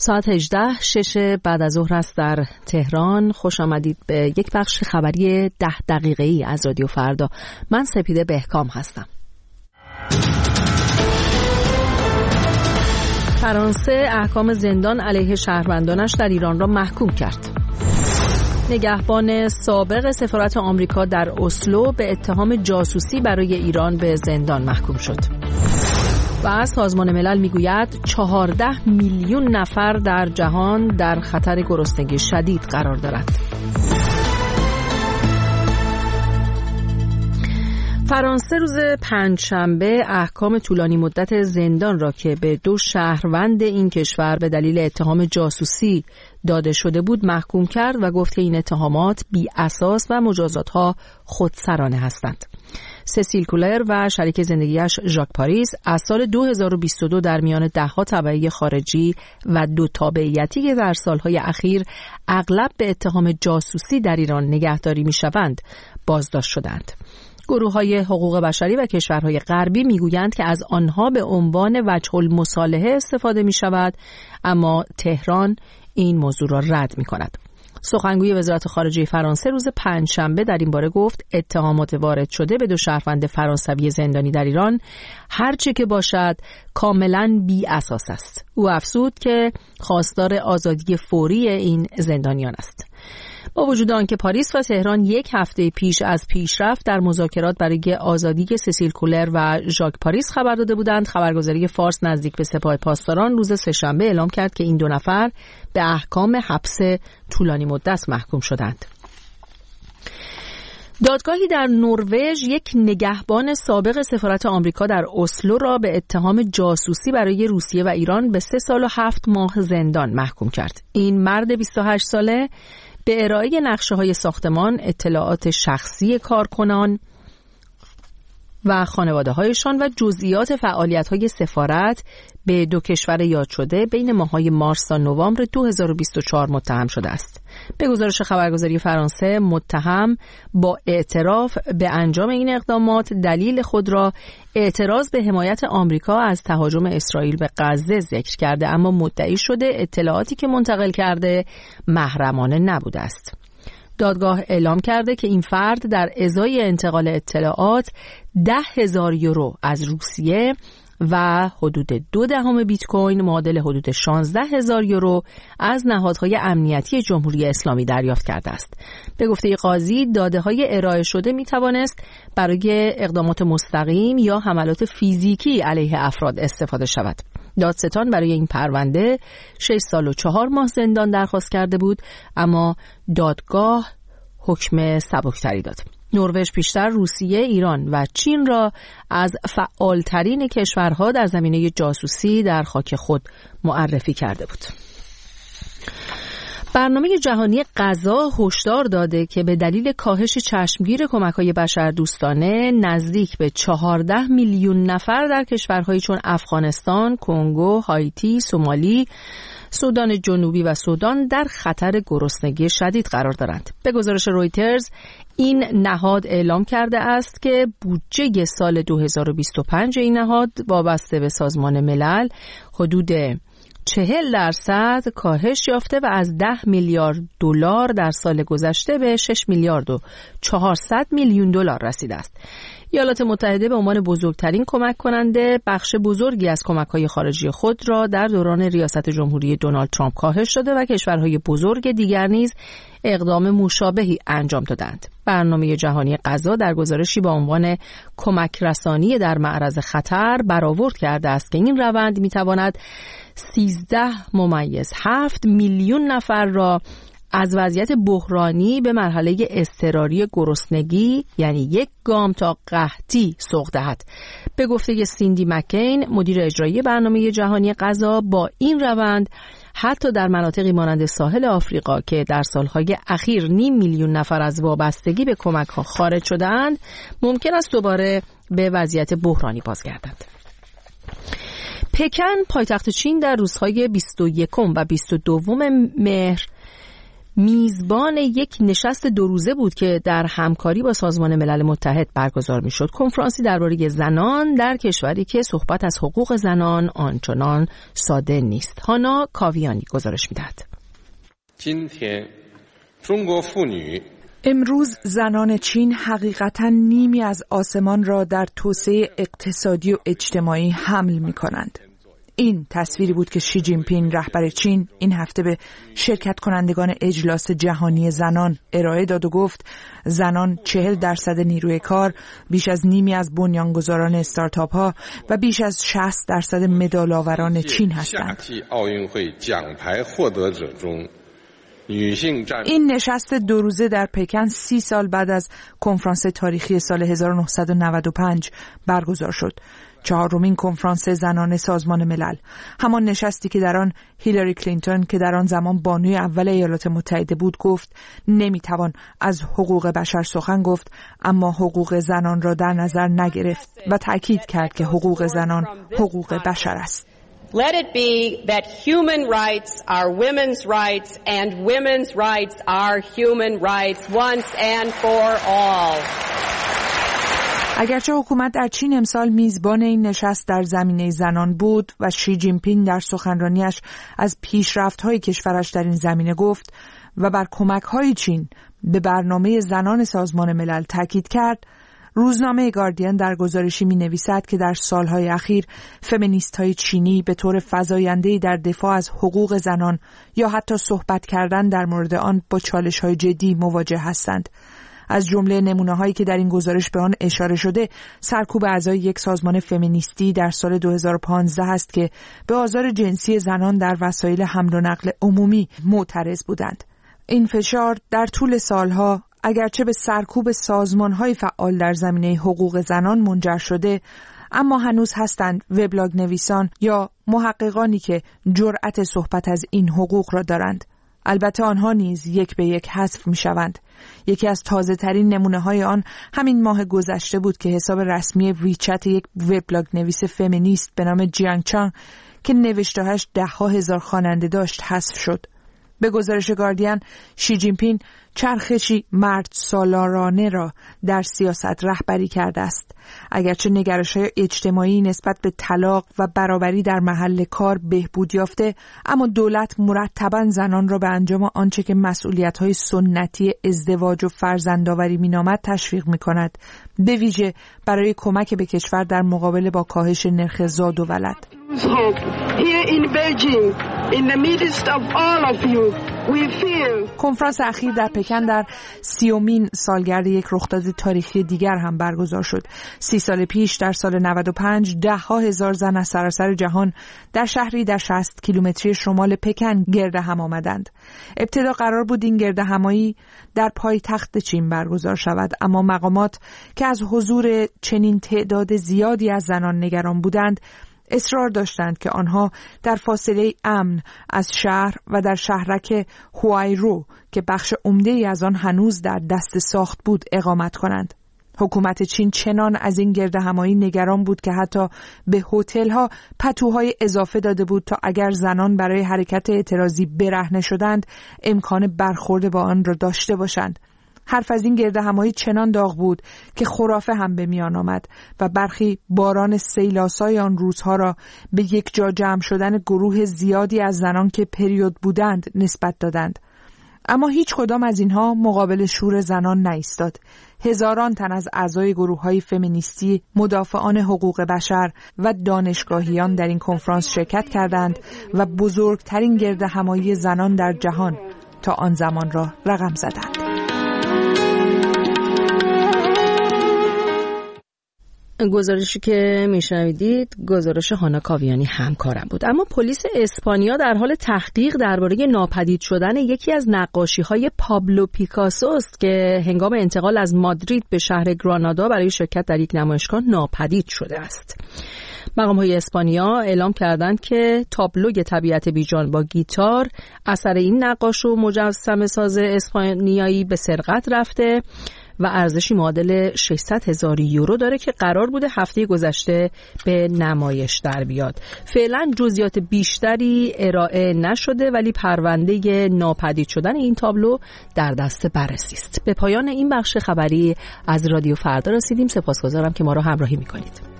ساعت 18:06 بعد از ظهر است در تهران. خوش آمدید به یک بخش خبری 10 دقیقه‌ای از رادیو فردا. من سپیده بهکام هستم. فرانسه احکام زندان علیه شهروندانش در ایران را محکوم کرد. نگهبان سابق سفارت آمریکا در اسلو به اتهام جاسوسی برای ایران به زندان محکوم شد. و سازمان ملل میگوید 14 میلیون نفر در جهان در خطر گرسنگی شدید قرار دارند. فرانسه روز پنجشنبه احکام طولانی مدت زندان را که به 2 شهروند این کشور به دلیل اتهام جاسوسی داده شده بود محکوم کرد و گفت که این اتهامات بی اساس و مجازاتها خودسرانه هستند. سسیل کولر و شریک زندگیش ژاک پاریس از سال 2022 در میان دهها تبعیه خارجی و 2 تابعیتی که در سالهای اخیر اغلب به اتهام جاسوسی در ایران نگهداری می‌شوند بازداشت شدند. گروه‌های حقوق بشری و کشورهای غربی می‌گویند که از آنها به عنوان وجه المصالحه استفاده می‌شود، اما تهران این موضوع را رد می‌کند. سخنگوی وزارت خارجه فرانسه روز پنجشنبه در این باره گفت اتهامات وارد شده به 2 شهروند فرانسوی زندانی در ایران هرچه که باشد کاملا بی اساس است. او افزود که خواستار آزادی فوری این زندانیان است. با وجود آنکه پاریس و تهران 1 هفته پیش از پیشرفت در مذاکرات برای آزادی سسیل کولر و ژاک پاریس خبر داده بودند، خبرگزاری فارس نزدیک به سپاه پاسداران روز سه‌شنبه اعلام کرد که این 2 نفر به احکام حبس طولانی مدت محکوم شدند. دادگاهی در نروژ 1 نگهبان سابق سفارت آمریکا در اسلو را به اتهام جاسوسی برای روسیه و ایران به 3 سال و 7 ماه زندان محکوم کرد. این مرد 28 ساله به ارائه نقشه‌های ساختمان، اطلاعات شخصی کارکنان و خانواده‌هایشان و جزئیات فعالیت‌های سفارت به 2 کشور یاد شده بین ماه‌های مارس تا نوامبر 2024 متهم شده است. به گزارش خبرگزاری فرانسه، متهم با اعتراف به انجام این اقدامات دلیل خود را اعتراض به حمایت آمریکا از تهاجم اسرائیل به غزه ذکر کرده، اما مدعی شده اطلاعاتی که منتقل کرده محرمانه نبوده است. دادگاه اعلام کرده که این فرد در ازای انتقال اطلاعات 10,000 یورو از روسیه و حدود 0.2 بیت کوین معادل حدود 16,000 یورو از نهادهای امنیتی جمهوری اسلامی دریافت کرده است. به گفته قاضی داده‌های ارائه شده می‌توانست برای اقدامات مستقیم یا حملات فیزیکی علیه افراد استفاده شود. دادستان برای این پرونده 6 سال و 4 ماه زندان درخواست کرده بود، اما دادگاه حکم سبکتری داد. نروژ پیشتر روسیه، ایران و چین را از فعالترین کشورها در زمینه جاسوسی در خاک خود معرفی کرده بود. برنامه جهانی غذا هشدار داده که به دلیل کاهش چشمگیر کمک‌های بشردوستانه نزدیک به 14 میلیون نفر در کشورهایی چون افغانستان، کنگو، هایتی، سومالی، سودان جنوبی و سودان در خطر گرسنگی شدید قرار دارند. به گزارش رویترز این نهاد اعلام کرده است که بودجه سال 2025 این نهاد وابسته به سازمان ملل حدود 40% کاهش یافته و از 10 میلیارد دلار در سال گذشته به 6 میلیارد و 400 میلیون دلار رسیده است. ایالات متحده به عنوان بزرگترین کمک کننده بخش بزرگی از کمک‌های خارجی خود را در دوران ریاست جمهوری دونالد ترامپ کاهش داده و کشورهای بزرگ دیگر نیز اقدام مشابهی انجام دادند. برنامه جهانی غذا در گزارشی با عنوان کمک رسانی در معرض خطر برآورد کرده است که این روند می‌تواند 13.7 میلیون نفر را از وضعیت بحرانی به مرحله اضطراری گرسنگی، یعنی 1 گام تا قحطی سوق دهد. به گفته سیندی مکین، مدیر اجرایی برنامه جهانی غذا، با این روند حتی در مناطقی مانند ساحل آفریقا که در سالهای اخیر 5 میلیون نفر از وابستگی به کمک‌ها خارج شده‌اند، ممکن است دوباره به وضعیت بحرانی بازگردند. پکن، پایتخت چین، در روزهای 21 و 22 مهر میزبان یک نشست 2 روزه بود که در همکاری با سازمان ملل متحد برگزار میشد. کنفرانسی درباره زنان در کشوری که صحبت از حقوق زنان آنچنان ساده نیست. هانا کاویانی گزارش میدهد. امروز زنان چین حقیقتاً نیمی از آسمان را در توسعه اقتصادی و اجتماعی حمل می‌کنند. این تصویری بود که شی جین پینگ رهبر چین این هفته به شرکت کنندگان اجلاس جهانی زنان ارائه داد و گفت زنان 40% نیروی کار، بیش از نیمی از بنیانگذاران استارتاپ ها و بیش از 60% مدال آوران چین هستند. این نشست 2 روزه در پکن 30 سال بعد از کنفرانس تاریخی سال 1995 برگزار شد. 4مین کنفرانس زنان سازمان ملل، همان نشستی که در آن هیلاری کلینتون که در آن زمان بانوی اول ایالات متحده بود گفت نمیتوان از حقوق بشر سخن گفت اما حقوق زنان را در نظر نگرفت و تأکید کرد که حقوق زنان حقوق بشر است. Let it be that human rights are women's rights and women's rights are human rights once and for all. اگرچه حکومت در چین امسال میزبان این نشست در زمینه زنان بود و شی جین پینگ در سخنرانیش از پیشرفت‌های کشورش در این زمینه گفت و بر کمک‌های چین به برنامه زنان سازمان ملل تاکید کرد، روزنامه گاردین در گزارشی می‌نویسد که در سالهای اخیر فمینیست‌های چینی به طور فزاینده‌ای در دفاع از حقوق زنان یا حتی صحبت کردن در مورد آن با چالش‌های جدی مواجه هستند. از جمله نمونه‌هایی که در این گزارش به آن اشاره شده، سرکوب اعضای یک سازمان فمینیستی در سال 2015 است که به آزار جنسی زنان در وسایل حمل و نقل عمومی معترض بودند. این فشار در طول سالها اگرچه به سرکوب سازمان‌های فعال در زمینه حقوق زنان منجر شده، اما هنوز هستند وبلاگ نویسان یا محققانی که جرأت صحبت از این حقوق را دارند. البته آنها نیز یک به یک حذف می‌شوند. یکی از تازه‌ترین نمونه‌های آن همین ماه گذشته بود که حساب رسمی ویچت یک وبلاگ نویس فمینیست به نام جیانگ چانگ که نوشته‌هاش 10,000 خواننده داشت حذف شد. به گزارش گاردین، شی جین پینگ چرخشی مرد سالارانه را در سیاست رهبری کرده است. اگرچه نگرش‌های اجتماعی نسبت به طلاق و برابری در محل کار بهبود یافته، اما دولت مرتباً زنان را به انجام آنچه که مسئولیت‌های سنتی ازدواج و فرزندآوری می‌نامد تشویق می‌کند، به ویژه برای کمک به کشور در مقابله با کاهش نرخ زاد و ولد. کنفرانس اخیر در پکن در 30مین سالگرد یک رخداد تاریخی دیگر هم برگزار شد. 30 سال پیش در سال 95 10,000 زن از سراسر جهان در شهری در 60 کیلومتری شمال پکن گرد هم آمدند. ابتدا قرار بود این گرد همایی در پایتخت چین برگزار شود، اما مقامات که از حضور چنین تعداد زیادی از زنان نگران بودند اصرار داشتند که آنها در فاصله امن از شهر و در شهرک هوایرو که بخش عمده‌ای از آن هنوز در دست ساخت بود اقامت کنند. حکومت چین چنان از این گرد همایی نگران بود که حتی به هتل‌ها پتوهای اضافه داده بود تا اگر زنان برای حرکت اعتراضی برهنه شدند امکان برخورد با آن را داشته باشند. حرف از این گرد همایی چنان داغ بود که خرافه هم به میان آمد و برخی باران سیلاسای آن روزها را به یک جا جمع شدن گروه زیادی از زنان که پریود بودند نسبت دادند. اما هیچ کدام از اینها مقابل شور زنان نایستاد. هزاران تن از اعضای گروه‌های فمینیستی، مدافعان حقوق بشر و دانشگاهیان در این کنفرانس شرکت کردند و بزرگترین گرد همایی زنان در جهان تا آن زمان را رقم زدند. گزارشی که میشنویدید گزارش هانا کاویانی همکارم بود. اما پلیس اسپانیا در حال تحقیق درباره ناپدید شدن یکی از نقاشی‌های پابلو پیکاسو است که هنگام انتقال از مادرید به شهر گرانادا برای شرکت در یک نمایشگاه ناپدید شده است. مقام‌های اسپانیا اعلام کردند که تابلوی طبیعت بیجان با گیتار اثر این نقاش و مجسمه ساز اسپانیایی به سرقت رفته و ارزشی معادل 600,000 یورو داره که قرار بوده هفته گذشته به نمایش در بیاد. فعلا جزئیات بیشتری ارائه نشده ولی پرونده ناپدید شدن این تابلو در دست بررسی است. به پایان این بخش خبری از رادیو فردا رسیدیم. سپاسگزارم که ما را همراهی می‌کنید.